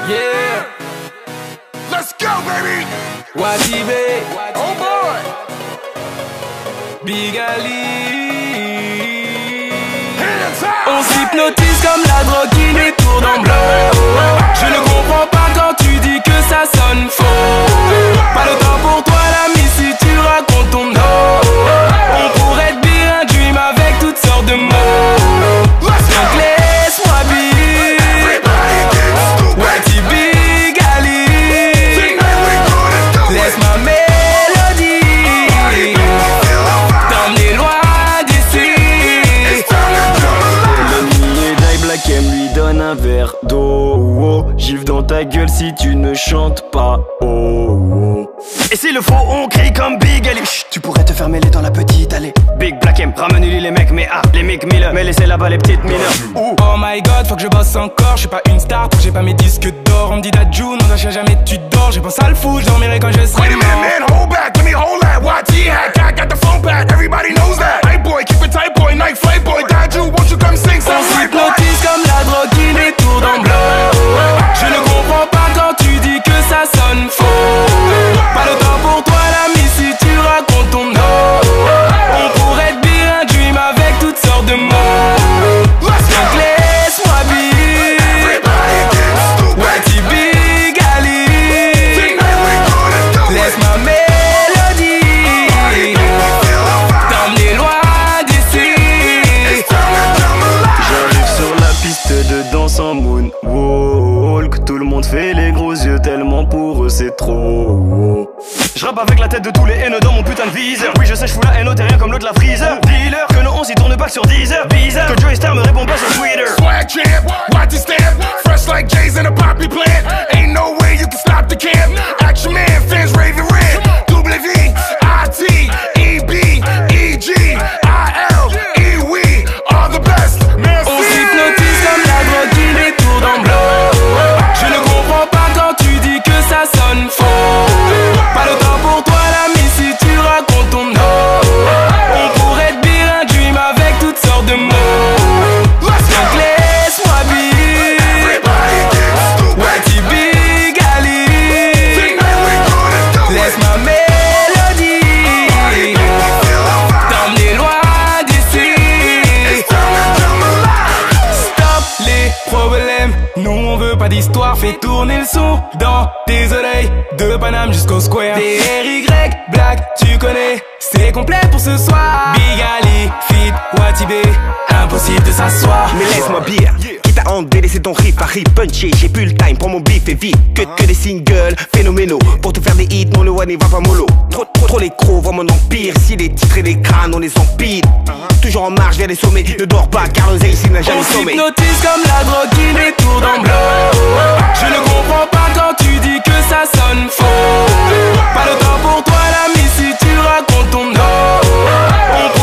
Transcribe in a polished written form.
Yeah. Let's go, baby. Watibé. Oh boy. Big Ali. Hands up. On s'hypnotise comme la drogue qui nous tourne en blanc. Je ne comprends pas quand tu dis que ça sonne faux. Pas le temps pour toi l'ami si tu racontes ton nom. On pourrait te dire un dream avec toutes sortes de mots. Donc laisse-moi be. Wati Big Ali. Laisse ma mélodie t'emmener loin d'ici. Le die Black M lui donne un verre d'eau. Gifle dans ta gueule si tu ne chantes pas. Et s'il le faut, on crie comme Big Ali. Chut, tu pourrais te faire mêler dans la petite allée. Big Black M, ramène-lui les mecs, mais les mecs Miller. Mais laissez là-bas les petites mineures. Oh my god, faut que je bosse encore. Je suis pas une star, tant que j'ai pas mes disques d'or. On me dit Dajou, non, lâche jamais tu dors. J'ai pensé à le fou, je dormirai quand je Wait serai a minute, mort. man, hold back, let me hold that. YT hack, I got the phone back, everybody knows that. Hey boy, keep it tight, boy, night flight, boy. Daju, won't you come sing On something right, boy? s'hypnotise comme la drogue qui nous tourne en blanc. Je ne comprends pas quand tu dis que ça sonne faux. Pas le temps pour toi l'ami si tu racontes ton nom. On pourrait te dire un dream avec toutes sortes de mots. Donc laisse-moi be. Everybody get stupid. Wati Big Ali. Tonight we gonna do Laisse it. ma mélodie t'emmener loin d'ici. It's time to come alive. J'arrive sur la piste de danse en moonwalk. Tout le monde fait les gros yeux tellement pour eux c'est trop. Je rappe avec la tête de tous les haineux dans mon putain de viseur. Oui je sais je fous la haine au terrien comme l'autre la freezer. Dealer que nos 11 y tourne pas que sur 10 heures. Bizarre que Joey Star me répond pas sur Twitter. Swag champ, watch it stamp. Fresh like J's in a poppy plant. Ain't no way you can stop the camp. Action man, fans raving red. W-I-T, E-B, E-G, I-L, E-We are the best. Man, On see. s'hypnotise comme la drogue qui nous tourne en blanc. Je ne comprends pas quand tu dis que ça sonne faux. Pas le temps pour toi l'ami si tu racontes ton nom. On pourrait te dire un dream avec toutes sortes de mots. Donc laisse-moi be. Everybody get stupid. Wati Big Ali. Tonight we gonna do Laisse it. ma mélodie t'emmener loin d'ici. It's time to come alive. Stop les problèmes, nous on veut pas d'histoire. Fais tourner le son dans tes oreilles. De Paname jusqu'au Square. DRY, Black, tu connais. C'est complet pour ce soir. Big Ali, Fit, Watibé. Impossible de s'asseoir. Mais laisse-moi bien, quitte à en délaisser ton riff à rip punché. J'ai plus le time pour mon beef et vite. Que des singles phénoménaux. Pour te faire des hits, non le one il va pas mollo. Trop les crocs, voient mon empire. Si les titres et les crânes, on les empile. Toujours en marche vers les sommets. Ne dors pas car l'oseille ici n'a jamais On sommeil. s'hypnotise comme la drogue qui nous tourne en blanc. Je ne comprends pas quand tu dis que ça sonne faux. Pas le temps pour toi l'ami si tu racontes ton nom. On